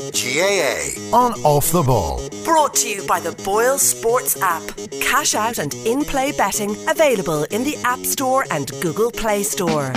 GAA on Off the Ball. Brought to you by the Boyle Sports app. Cash out and in-play betting available in the App Store and Google Play Store.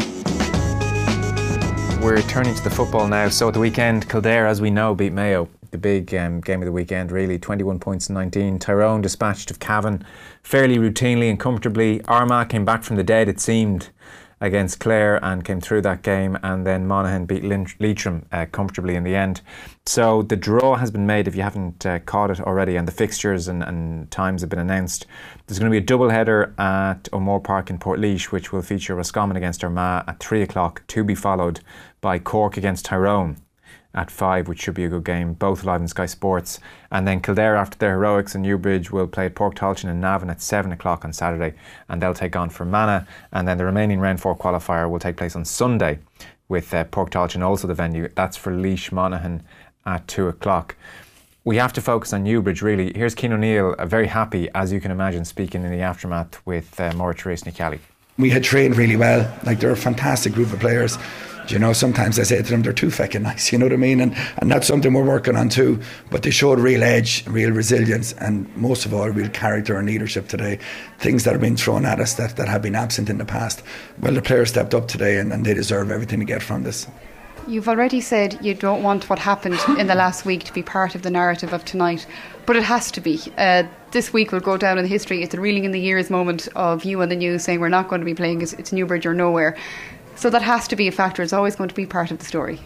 We're turning to the football now. So at the weekend, Kildare, as we know, beat Mayo. The big game of the weekend, really. 21 points in 19. Tyrone dispatched of Cavan fairly routinely and comfortably. Armagh came back from the dead, it seemed, against Clare and came through that game, and then Monaghan beat Leitrim comfortably in the end. So the draw has been made, if you haven't caught it already, and the fixtures and times have been announced. There's going to be a double header at O'Moore Park in Portlaoise, which will feature Roscommon against Armagh at 3 o'clock, to be followed by Cork against Tyrone at 5, which should be a good game, both live on Sky Sports. And then Kildare, after their heroics in Newbridge, will play Porktalchin and Navan at 7 o'clock on Saturday, and they'll take on Fermanagh. And then the remaining Round 4 qualifier will take place on Sunday, with Porktalchin also the venue. That's for Laois Monaghan at 2 o'clock. We have to focus on Newbridge, really. Here's Cian O'Neill, very happy, as you can imagine, speaking in the aftermath with Maura Therese-Nicali. We had trained really well. Like, they're a fantastic group of players. You know, sometimes I say to them, they're too feckin' nice, you know what I mean? And that's something we're working on too. But they showed real edge, real resilience, and most of all, real character and leadership today. Things that have been thrown at us that have been absent in the past. Well, the players stepped up today, and they deserve everything to get from this. You've already said you don't want what happened in the last week to be part of the narrative of tonight, but it has to be. This week will go down in history. It's a reeling in the years moment of you and the news saying we're not going to be playing, it's Newbridge or nowhere. So that has to be a factor. It's always going to be part of the story.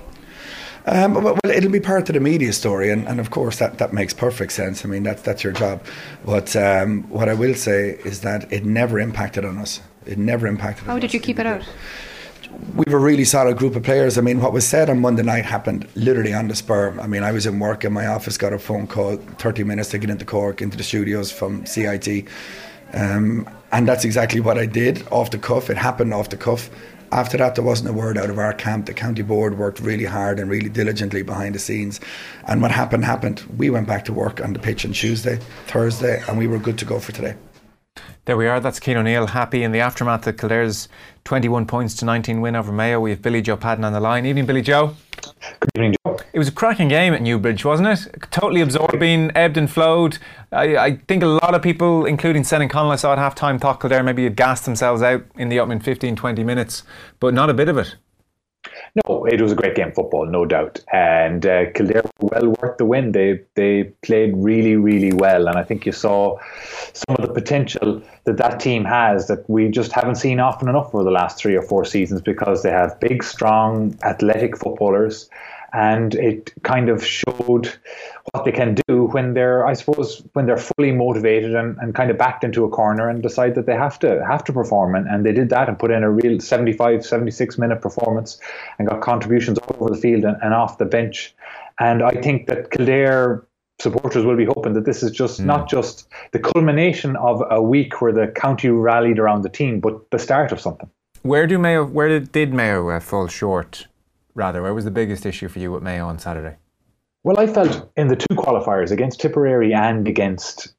Well, it'll be part of the media story, and of course that makes perfect sense. I mean, that's your job. But what I will say is that it never impacted on us. It never impacted on us. How did you keep it out? We were a really solid group of players. I mean, what was said on Monday night happened literally on the spur. I mean, I was in work in my office, got a phone call, 30 minutes to get into Cork, into the studios from CIT. And that's exactly what I did, off the cuff. It happened off the cuff. After that, there wasn't a word out of our camp. The county board worked really hard and really diligently behind the scenes. And what happened. We went back to work on the pitch on Tuesday, Thursday, and we were good to go for today. There we are. That's Cian O'Neill, happy in the aftermath of Kildare's 21 points to 19 win over Mayo. We have Billy Joe Padden on the line. Evening, Billy Joe. Good evening, Joe. It was a cracking game at Newbridge, wasn't it? Totally absorbing, ebbed and flowed. I think a lot of people, including Senan Connell, I saw at half time, thought Kildare maybe had gassed themselves out in the opening 15-20 minutes, but not a bit of it. No, it was a great game of football, no doubt. And Kildare were well worth the win. They played really, really well. And I think you saw some of the potential that team has that we just haven't seen often enough over the last 3 or 4 seasons, because they have big, strong, athletic footballers. And it kind of showed what they can do when they're fully motivated and kind of backed into a corner and decide that they have to perform. And they did that and put in a real 75, 76 minute performance and got contributions all over the field and off the bench. And I think that Kildare supporters will be hoping that this is just not just the culmination of a week where the county rallied around the team, but the start of something. Where did Mayo fall short? Rather, where was the biggest issue for you with Mayo on Saturday? Well, I felt in the 2 qualifiers against Tipperary and against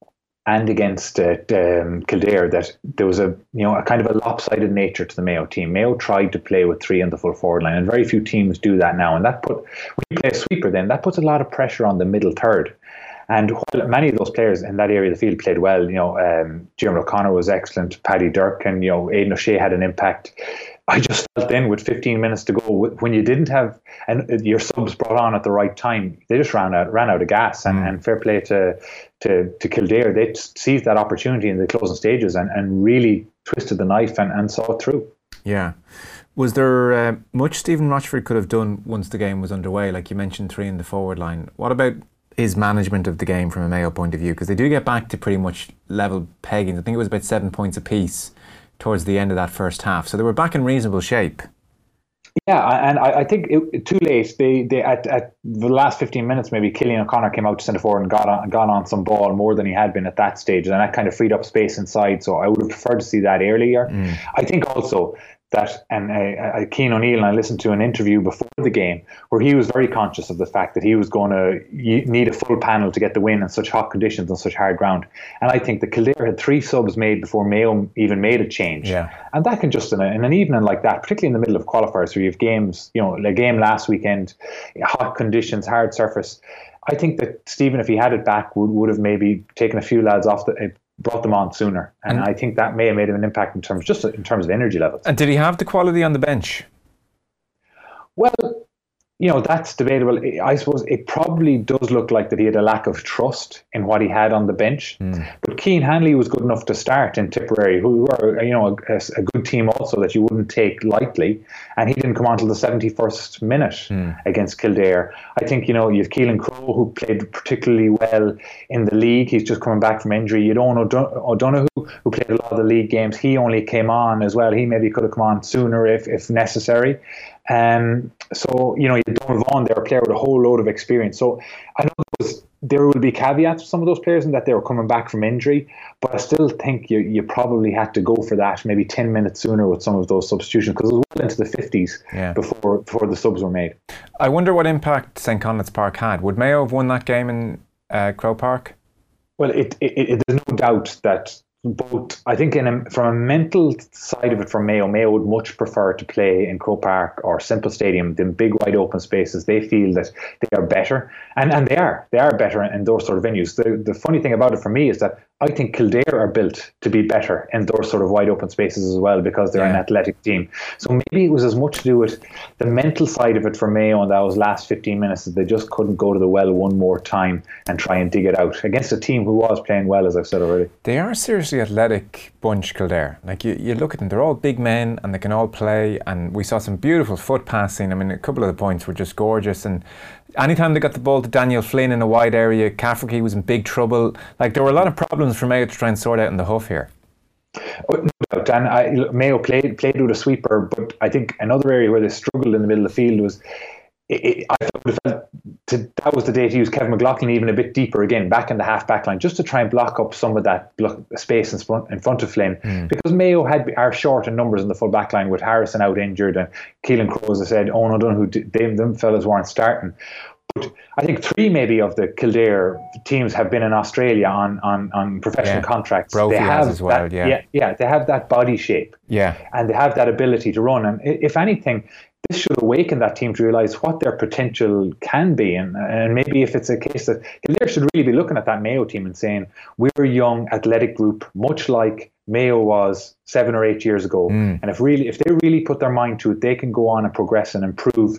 Kildare that there was a kind of a lopsided nature to the Mayo team. Mayo tried to play with 3 on the full forward line, and very few teams do that now. And when you play a sweeper, then that puts a lot of pressure on the middle third. And while many of those players in that area of the field played well, Diarmuid O'Connor was excellent, Paddy Dirk and Aidan O'Shea had an impact. I just felt then with 15 minutes to go, when you didn't have your subs brought on at the right time, they just ran out of gas. And fair play to Kildare, they seized that opportunity in the closing stages and really twisted the knife and saw it through. Yeah. Was there much Stephen Rochford could have done once the game was underway? Like you mentioned, 3 in the forward line. What about his management of the game from a Mayo point of view? Because they do get back to pretty much level pegging. I think it was about 7 points apiece towards the end of that first half. So they were back in reasonable shape. Yeah, and I think too late. They at the last 15 minutes, maybe Cillian O'Connor came out to centre forward and got on some ball more than he had been at that stage, and that kind of freed up space inside. So I would have preferred to see that earlier. I think also that, and Cian O'Neill, and I listened to an interview before the game where he was very conscious of the fact that he was going to need a full panel to get the win in such hot conditions on such hard ground. And I think that Kildare had 3 subs made before Mayo even made a change. Yeah. And that can just, in an evening like that, particularly in the middle of qualifiers where you have games, a game last weekend, hot conditions, hard surface, I think that Stephen, if he had it back, would have maybe taken a few lads off brought them on sooner, and I think that may have made an impact in terms of energy levels. And did he have the quality on the bench? Well, that's debatable. I suppose it probably does look like that he had a lack of trust in what he had on the bench. But Cian Hanley was good enough to start in Tipperary, who were a good team also that you wouldn't take lightly, and he didn't come on until the 71st minute against Kildare. I think you have Keelan Crowe, who played particularly well in the league. He's just coming back from injury. You don't O'Donoghue, who played a lot of the league games. He only came on as well. He maybe could have come on sooner if necessary. So you Donald Vaughan, they're a player with a whole load of experience. So I know there will be caveats for some of those players in that they were coming back from injury, but I still think you probably had to go for that maybe 10 minutes sooner with some of those substitutions, because it was well into the 50s before the subs were made. I wonder what impact St. Conleth's Park had. Would Mayo have won that game in Croke Park? Well, there's no doubt that both, I think from a mental side of it, for Mayo would much prefer to play in Croke Park or Semple Stadium than big wide open spaces. They feel that they are better, and they are better in those sort of venues. The funny thing about it for me is that I think Kildare are built to be better in those sort of wide open spaces as well, because they're an athletic team. So maybe it was as much to do with the mental side of it for Mayo in those last 15 minutes, that they just couldn't go to the well one more time and try and dig it out against a team who was playing well, as I've said already. They are a seriously athletic bunch, Kildare. Like you look at them, they're all big men and they can all play, and we saw some beautiful foot passing. I mean, a couple of the points were just gorgeous, and anytime they got the ball to Daniel Flynn in a wide area, Cafferty was in big trouble. Like, there were a lot of problems for Mayo to try and sort out in the huff here. No doubt. And Mayo played with a sweeper, but I think another area where they struggled in the middle of the field was, that was the day to use Kevin McLaughlin even a bit deeper again, back in the half-back line, just to try and block up some of that space in front of Flynn. Because Mayo are short in numbers in the full back line, with Harrison out injured and Keelan Crowe, as I said, Owen O'Donoghue, them fellas weren't starting. But I think 3 maybe of the Kildare teams have been in Australia on professional contracts. Brophy has as well, they have that body shape. Yeah. And they have that ability to run. And if anything, this should awaken that team to realise what their potential can be. And maybe if it's a case that Kildare should really be looking at that Mayo team and saying, we're a young athletic group, much like Mayo was 7 or 8 years ago. And if they really put their mind to it, they can go on and progress and improve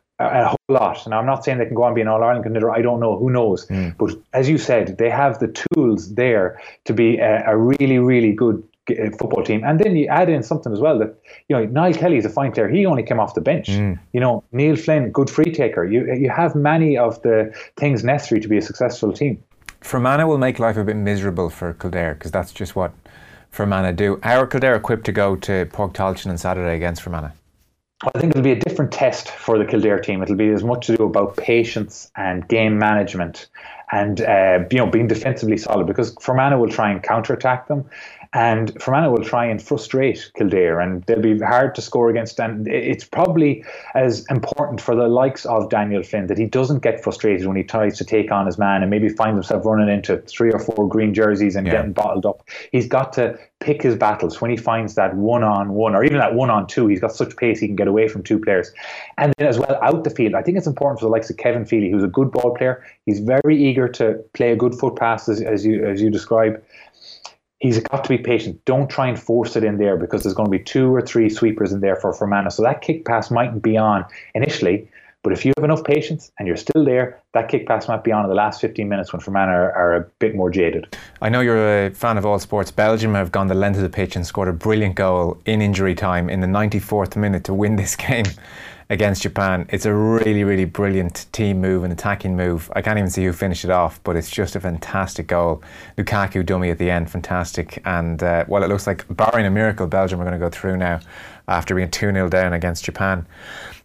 a whole lot. And I'm not saying they can go on and be an All-Ireland contender. I don't know. Who knows? But as you said, they have the tools there to be a really, really good football team. And then you add in something as well that, Niall Kelly is a fine player. He only came off the bench. Neil Flynn, good free taker. You have many of the things necessary to be a successful team. Fermanagh will make life a bit miserable for Kildare, because that's just what Fermanagh do. How are Kildare equipped to go to Páirc Tailteann on Saturday against Fermanagh? I think it'll be a different test for the Kildare team. It'll be as much to do about patience and game management and being defensively solid, because Fermanagh will try and counterattack them, and Fermanagh will try and frustrate Kildare, and they'll be hard to score against. And it's probably as important for the likes of Daniel Flynn that he doesn't get frustrated when he tries to take on his man and maybe finds himself running into 3 or 4 green jerseys and getting bottled up. He's got to pick his battles when he finds that 1-on-1 or even that 1-on-2. He's got such pace he can get away from 2 players. And then as well, out the field, I think it's important for the likes of Kevin Feely, who's a good ball player. He's very eager to play a good foot pass, as you describe. He's got to be patient. Don't try and force it in there, because there's going to be 2 or 3 sweepers in there for Fermanagh. So that kick pass mightn't be on initially, but if you have enough patience and you're still there, that kick pass might be on in the last 15 minutes when Fermanagh are a bit more jaded. I know you're a fan of all sports. Belgium have gone the length of the pitch and scored a brilliant goal in injury time in the 94th minute to win this game against Japan. It's a really, really brilliant team move, an attacking move. I can't even see who finished it off, but it's just a fantastic goal. Lukaku dummy at the end, fantastic. And it looks like, barring a miracle, Belgium are going to go through now after being 2-0 down against Japan.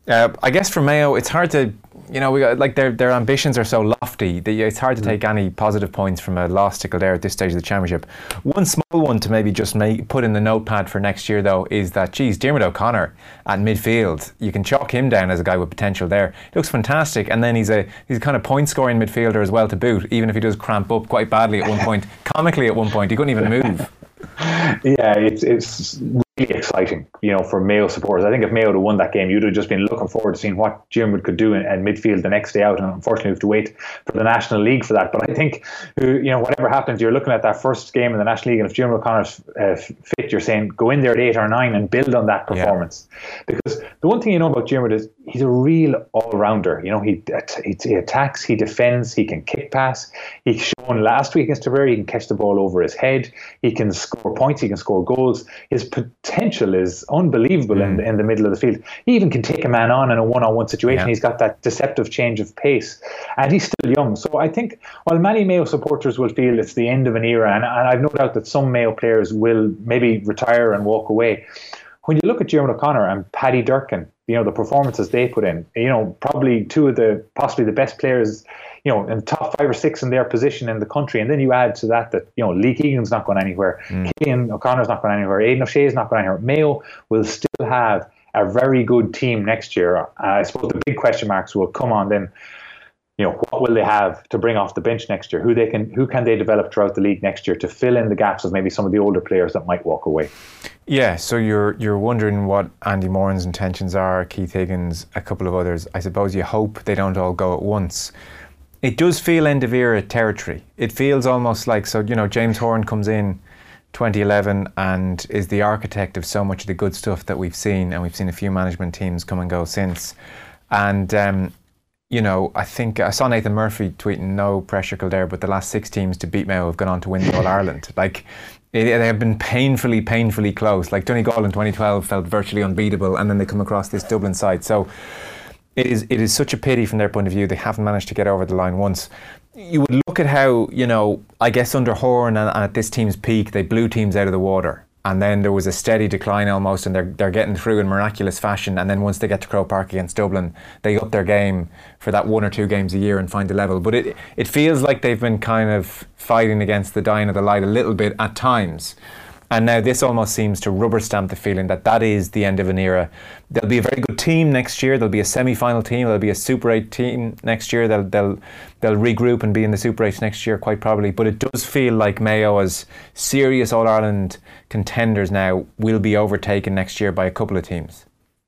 I guess for Mayo, it's hard to, we got, like their ambitions are so lofty that it's hard to take any positive points from a loss to Kildare at this stage of the championship. One small one to maybe just put in the notepad for next year, though, is that, Diarmuid O'Connor at midfield, you can chalk him down as a guy with potential there. He looks fantastic, and then he's a kind of point scoring midfielder as well to boot, even if he does cramp up quite badly at one point. Comically at one point, he couldn't even move. Yeah, it's really exciting, for Mayo supporters. I think if Mayo had won that game, you'd have just been looking forward to seeing what Diarmuid could do in midfield the next day out, and unfortunately we have to wait for the National League for that. But I think, whatever happens, you're looking at that first game in the National League, and if Diarmuid O'Connor's fit, you're saying go in there at 8 or 9 and build on that performance. Yeah. Because the one thing you know about Diarmuid is he's a real all-rounder. He attacks, he defends, he can kick pass. He's shown last week against Tipperary, he can catch the ball over his head, he can score points, he can score goals. His potential is unbelievable in the middle of the field. He even can take a man on in a one-on-one situation. Yeah. He's got that deceptive change of pace, and he's still young. So I think while many Mayo supporters will feel it's the end of an era, and I've no doubt that some Mayo players will maybe retire and walk away, when you look at Diarmuid O'Connor and Paddy Durcan, the performances they put in, probably possibly the best players, in the top 5 or 6 in their position in the country. And then you add to that, Lee Keegan's not going anywhere. Killian O'Connor's not going anywhere. Aidan O'Shea's not going anywhere. Mayo will still have a very good team next year. I suppose the big question marks will come on then. What will they have to bring off the bench next year? Who can they develop throughout the league next year to fill in the gaps of maybe some of the older players that might walk away? Yeah, so you're wondering what Andy Moran's intentions are, Keith Higgins, a couple of others. I suppose you hope they don't all go at once. It does feel end of era territory. It feels almost like, James Horan comes in 2011 and is the architect of so much of the good stuff that we've seen, and we've seen a few management teams come and go since. And I think I saw Nathan Murphy tweeting, no pressure Kildare, but the last 6 teams to beat Mayo have gone on to win the All-Ireland. They have been painfully close. Like Donegal in 2012 felt virtually unbeatable, and then they come across this Dublin side. So it is such a pity from their point of view they haven't managed to get over the line once. You would look at how, I guess under Horan and at this team's peak, they blew teams out of the water. And then there was a steady decline almost, and they're getting through in miraculous fashion. And then once they get to Croke Park against Dublin, they up their game for that 1 or 2 games a year and find a level. But it feels like they've been kind of fighting against the dying of the light a little bit at times. And now this almost seems to rubber stamp the feeling that is the end of an era. There'll be a very good team next year. There'll be a semi-final team. There'll be a Super 8 team next year. They'll regroup and be in the Super 8 next year quite probably. But it does feel like Mayo, as serious All-Ireland contenders now, will be overtaken next year by a couple of teams.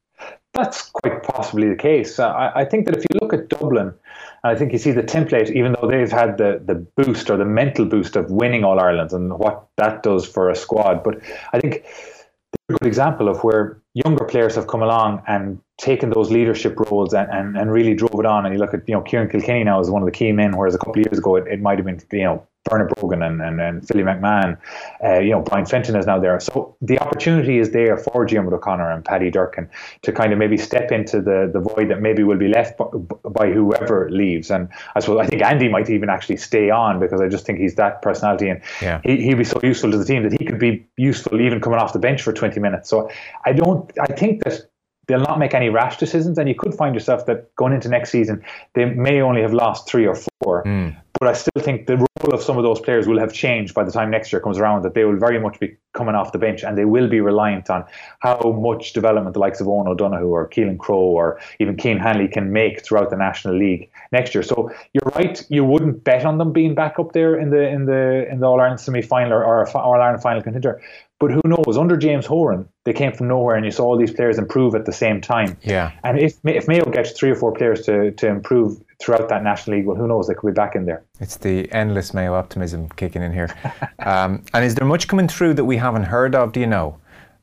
That's quite possibly the case. I think that if you look at Dublin, I think you see the template, even though they've had the boost or the mental boost of winning All Ireland and what that does for a squad. But I think they're a good example of where younger players have come along and taken those leadership roles and really drove it on. And you look at, Kieran Kilkenny now as one of the key men, whereas a couple of years ago it might have been, Bernard Brogan and Philly McMahon. Brian Fenton is now there. So the opportunity is there for Diarmuid O'Connor and Paddy Durcan to kind of maybe step into the void that maybe will be left by whoever leaves. And I think Andy might even actually stay on, because I just think he's that personality, and he'd be so useful to the team that he could be useful even coming off the bench for 20 minutes. So I think that they'll not make any rash decisions, and you could find yourself that going into next season, they may only have lost 3 or 4. But I still think the role of some of those players will have changed by the time next year comes around, that they will very much be coming off the bench, and they will be reliant on how much development the likes of Owen O'Donoghue or Keelan Crowe or even Cian Hanley can make throughout the National League next year. So you're right, you wouldn't bet on them being back up there in the All-Ireland semi-final or All-Ireland final contender. But who knows? Under James Horan, they came from nowhere, and you saw all these players improve at the same time. Yeah. And if Mayo gets 3 or 4 players to improve throughout that National League, well, who knows? They could be back in there. It's the endless Mayo optimism kicking in here. And is there much coming through that we haven't heard of? Do you know?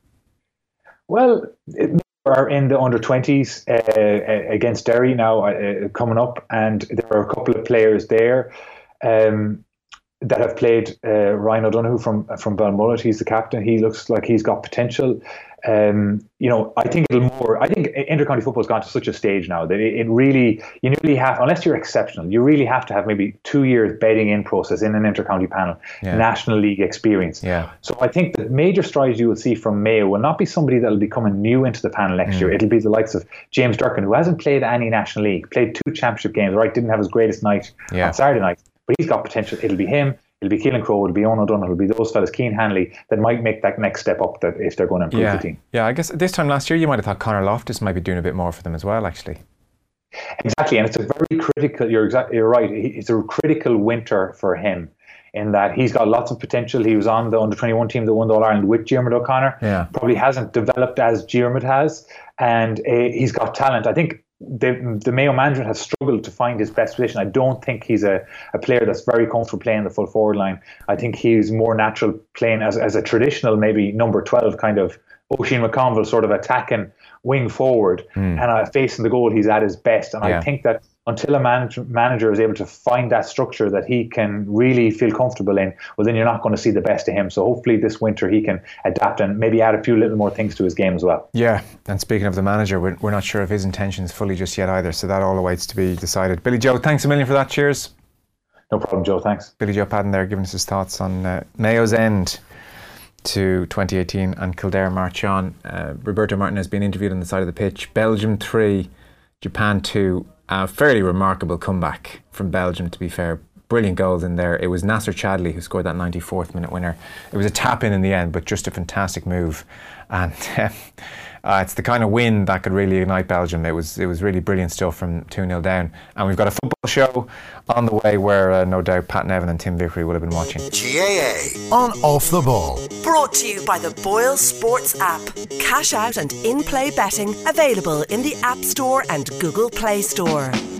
Well, are in the under-20s against Derry now coming up, and there are a couple of players there. that have played. Ryan O'Donoghue from Balmullet, he's the captain. He looks like he's got potential. I think intercounty football has gone to such a stage now that it really, you nearly have, unless you're exceptional, you really have to have maybe 2 years bedding in process in an intercounty panel, National League experience. Yeah. So I think the major strides you will see from Mayo will not be somebody that will be coming new into the panel next year. It'll be the likes of James Durkin, who hasn't played any National League, played 2 championship games, right? Didn't have his greatest night on Saturday night, but he's got potential. It'll be him. It'll be Keelan Crowe, it'll be Owen O'Donoghue, it'll be those fellas, Keane Hanley, that might make that next step up that if they're going to improve the team. Yeah, I guess this time last year you might have thought Conor Loftus might be doing a bit more for them as well, actually. Exactly, and it's a very critical, you're right, it's a critical winter for him in that he's got lots of potential. He was on the under-21 team that won the All-Ireland with Diarmuid O'Connor. Probably hasn't developed as Diarmuid has, and he's got talent. I think the Mayo management has struggled to find his best position. I don't think he's a player that's very comfortable playing the full forward line. I think he's more natural playing as a traditional, maybe number 12 kind of Oisin McConville sort of attacking wing forward, and facing the goal he's at his best. And I think that until a manager is able to find that structure that he can really feel comfortable in, well, then you're not going to see the best of him. So hopefully this winter he can adapt and maybe add a few little more things to his game as well. Yeah, and speaking of the manager, we're not sure of his intentions fully just yet either, so that all awaits to be decided. Billy Joe, thanks a million for that. Cheers. No problem, Joe. Thanks. Billy Joe Padden there giving us his thoughts on Mayo's end to 2018 and Kildare march on. Roberto Martin has been interviewed on the side of the pitch. Belgium 3, Japan 2. A fairly remarkable comeback from Belgium, to be fair. Brilliant goals in there. It was Nasser Chadli who scored that 94th minute winner. It was a tap in the end, but just a fantastic move. And it's the kind of win that could really ignite Belgium. It was really brilliant stuff from 2-0 down. And we've got a football show on the way where no doubt Pat Nevin and Tim Vickery will have been watching. GAA on Off the Ball. Brought to you by the Boyle Sports app. Cash out and in-play betting available in the App Store and Google Play Store.